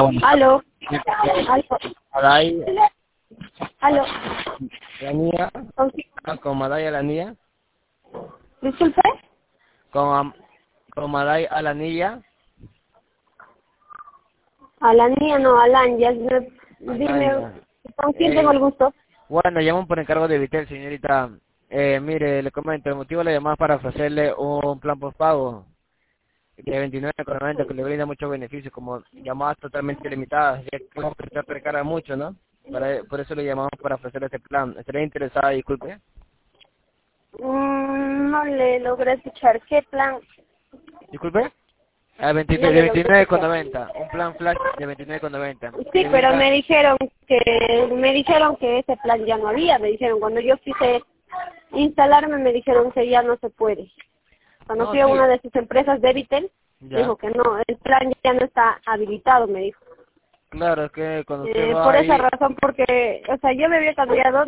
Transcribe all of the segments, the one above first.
Aló. Maday, Aló. la niña, ¿Con quién? con Maday a la niña, Disculpe. con Maday a la niña, A la niña, no, a la Anja. Dime, ¿con quién tengo el gusto? bueno, llamo por encargo de Vitel, señorita. Mire, le comento, el motivo de la llamada es para ofrecerle un plan postpago de 29,90 que le brinda muchos beneficios, como llamadas totalmente limitadas, ya que usted recarga mucho, ¿no? Por eso le llamamos para ofrecerle este plan. ¿Estaría interesada, disculpe? No le logré escuchar. ¿Qué plan? ¿Disculpe? No De le logré escuchar. 29,90, un plan flash de 29,90. Sí, Le pero brinda, me dijeron que ese plan ya no había. Me dijeron cuando yo quise instalarme, me dijeron que ya no se puede. Cuando no, fui a sí, una de sus empresas de Vitel, ya. dijo que no, el plan ya no está habilitado, me dijo. Claro, es que cuando usted va Por esa ahí, razón, porque, o sea, yo me había cambiado,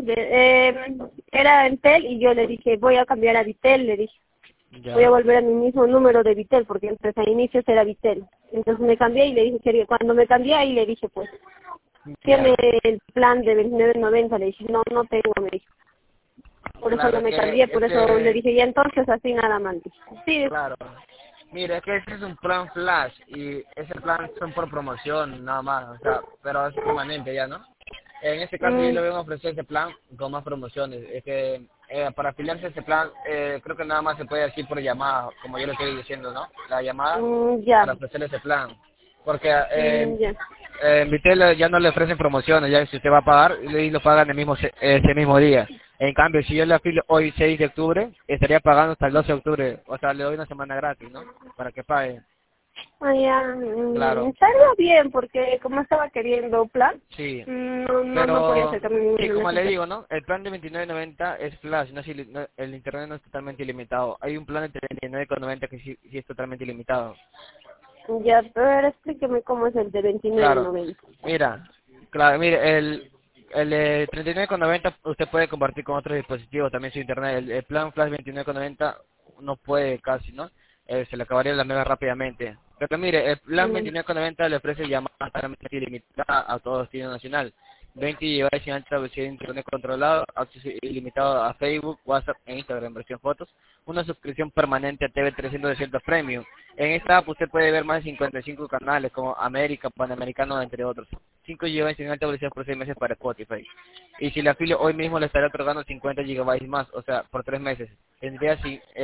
era Entel y yo le dije, voy a cambiar a Vitel, le dije, voy a ya, volver a mi mismo número de Vitel, porque antes a inicios era Vitel. Entonces me cambié y le dije, cuando me cambié ahí le dije, pues, tiene ya. el plan de 29.90, le dije, no, no tengo, me dijo. Por eso Claro, no me cambié, por es eso le que, dije, y entonces así nada más. Sí, claro. Mire, es que ese es un plan flash y ese plan son por promoción, nada más, o sea, pero es permanente ya, ¿no? En este caso yo le voy a ofrecer ese plan con más promociones. Es que para afiliarse a este plan, creo que nada más se puede decir por llamada, como yo le estoy diciendo, ¿no? La llamada ya, para ofrecerle ese plan. Porque ya. en Vitel ya no le ofrecen promociones, ya si usted va a pagar, y lo pagan ese mismo día. En cambio, si yo le afilio hoy 6 de octubre, estaría pagando hasta el 12 de octubre. O sea, le doy una semana gratis, ¿no? Para que pague. Ah, ya, Claro, estaría bien, porque como estaba queriendo plan, sí. no podía Pero, acercarme sí, en como ese le plan. digo, ¿no? El plan de 29,90 es flash, el internet no es totalmente ilimitado. Hay un plan de 39,90 que sí es totalmente ilimitado. Ya, pero explíqueme cómo es el de Claro, 29.90. mira, claro, mire, el de 39,90 usted puede compartir con otros dispositivos también su internet. El plan flash 29,90 no puede casi, ¿no? Se le acabaría la mega rápidamente. Pero mire, el plan Mm, 29,90 le ofrece llamadas totalmente ilimitadas a todo destino nacional. 20 GB sin alta velocidad de internet controlado, acceso ilimitado a Facebook, WhatsApp e Instagram, versión fotos, una suscripción permanente a TV 360 Premium. En esta app usted puede ver más de 55 canales como América, Panamericano, entre otros. 5 GB sin alta velocidad por 6 meses para Spotify. Y si le afilio hoy mismo le estaré otorgando 50 GB más, o sea, por 3 meses. Tendría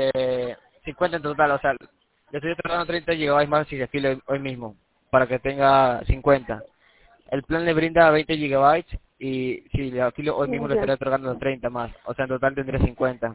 50 en total, o sea, le estoy otorgando 30 GB más si le afilio hoy mismo, para que tenga 50. El plan le brinda 20 gigabytes y si le afilio hoy mismo le ya. estaré otorgando 30 más. O sea, en total tendré 50.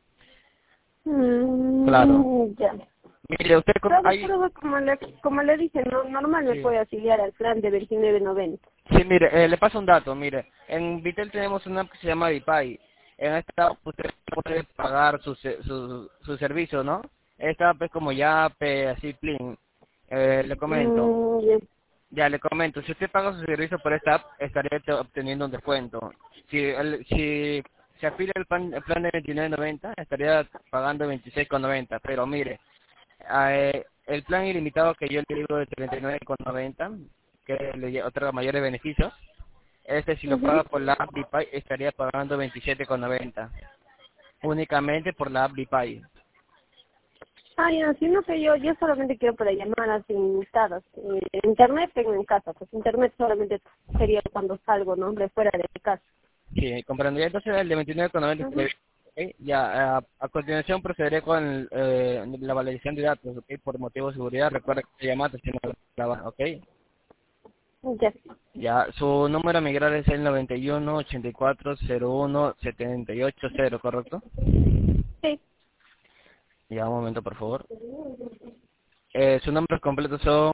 Claro. Ya. Mire, usted hay... Pero como le dije, no, normal me Sí. puede afiliar al plan de 29.90. Sí, mire, le paso un dato, mire. En Vitel tenemos una app que se llama Vipay. En esta app usted puede pagar su servicio, ¿no? Esta app es como Yape, así, Plin. Le comento. Ya. Ya le comento, si usted paga su servicio por esta app, estaría obteniendo un descuento. Si se afilia el plan de 29,90, estaría pagando 26,90. Pero mire, el plan ilimitado que yo le digo de 39,90, que le otorga mayores beneficios, este si lo Ujú. paga por la app Dpay, estaría pagando 27,90. Únicamente por la app Dpay. Ya, sino que yo solamente quiero para llamadas ilimitadas. Internet tengo en casa, pues internet solamente sería cuando salgo, ¿no? De fuera de casa. Sí, comprendería entonces el de 29,90. Ujú. Ya, a continuación procederé con la validación de datos, ¿ok? Por motivo de seguridad, recuerda que esta llamada si no la graba, ¿ok? Ya. Ya, su número a migrar es el 91 84 01 780, ¿correcto? Sí. Ya, un momento, por favor. Sus nombres completos son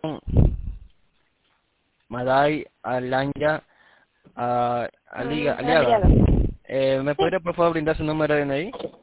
Maday Alanya Aliaga. Aliaga. ¿Me Sí. podría, por favor, brindar su número de DNI?